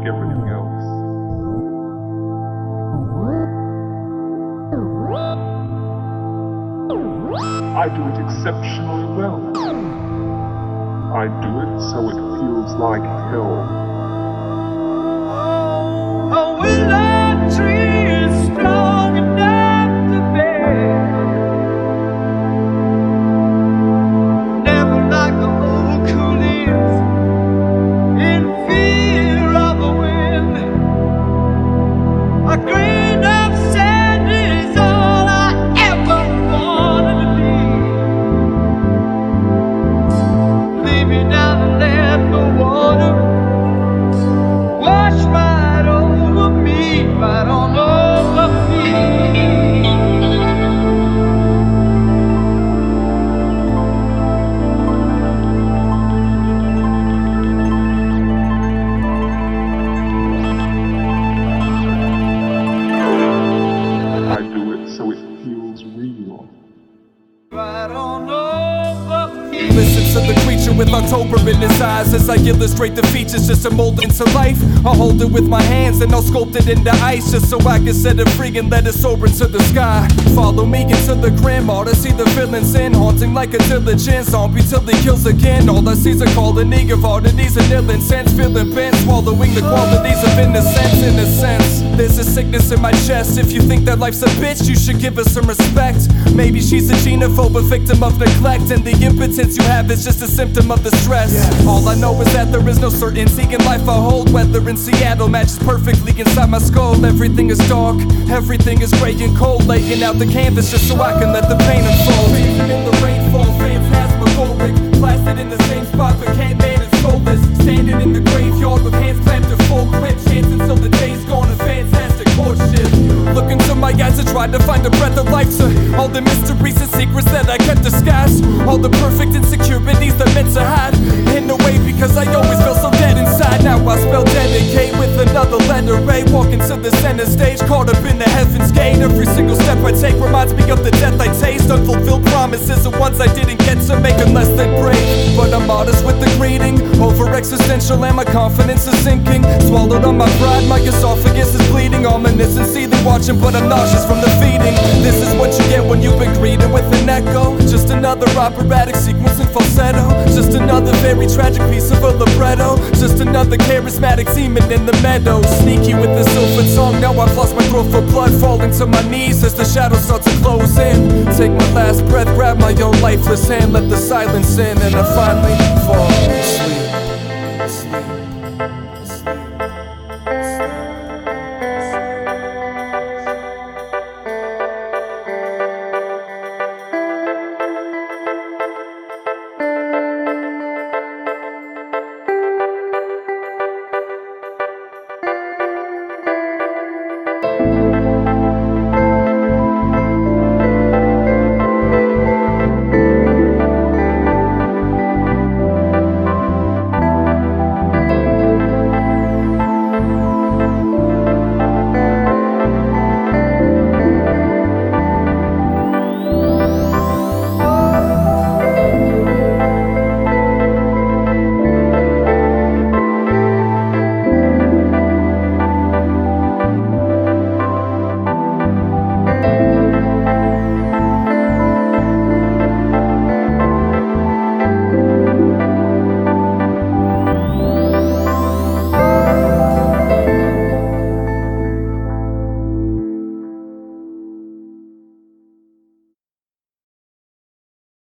everything else. I do it exceptionally well. I do it so it feels like hell. A willow tree is strong enough to bear. Never like the oak who lives in fear of the wind. A grain of sand is all I ever wanted to be. Leave me down and let the water wash right over me, right on over me. I do it so it feels real. Right on over me. Listen to the creature with October in his eyes as I illustrate the features just to mold into life. I'll hold it with my hands and I'll sculpt it into ice just so I can set it free and let it soar into the sky. Follow me into the grim, all to see the villains in, haunting like a diligent zombie till he kills again. All I see's a colony of oddities and ill incense, feeling bent, swallowing the qualities of innocence. In a sense, there's a sickness in my chest. If you think that life's a bitch, you should give her some respect. Maybe she's a xenophobe, a victim of neglect, and the impotence you have is just a symptom of the stress. All I know is that there is no certainty in life I hold. Weather in Seattle matches perfectly inside my skull. Everything is dark, everything is gray and cold, laying out the canvas just so I can let the pain unfold. Freezing in the rainfall, phantasmagoric, blasted in the same spot but can't manage soulless. Standing in the graveyard with hands clamped to full grip, chance until the day's gone, a fantastic courtship. Look into my eyes and try to find a breath of life to all the mysteries and secrets that I kept disguised, all the perfect insecurities that meant to hide in a way because I always felt so dead inside. Now I spell dedicate with another letter A, walking to the center stage, caught up in the heaven's gate. Every single step I take reminds me of the death I taste, unfulfilled promises, the ones I didn't get to make unless they break. But I'm modest with the greeting, over existential and my confidence is sinking. Swallowed on my pride, my esophagus is bleeding, ominous and seething, watching but I'm nauseous from the feeding. This is what you get when you've been greeted with an echo, just another operatic sequence in falsetto, just another very tragic piece of a libretto, just another charismatic seaman in the meadow. Sneaky with the silver tongue, now I've lost my throat for blood, falling to my knees as the shadows start to close in. Take my last breath, grab my own lifeless hand, let the silence in, and I finally fall.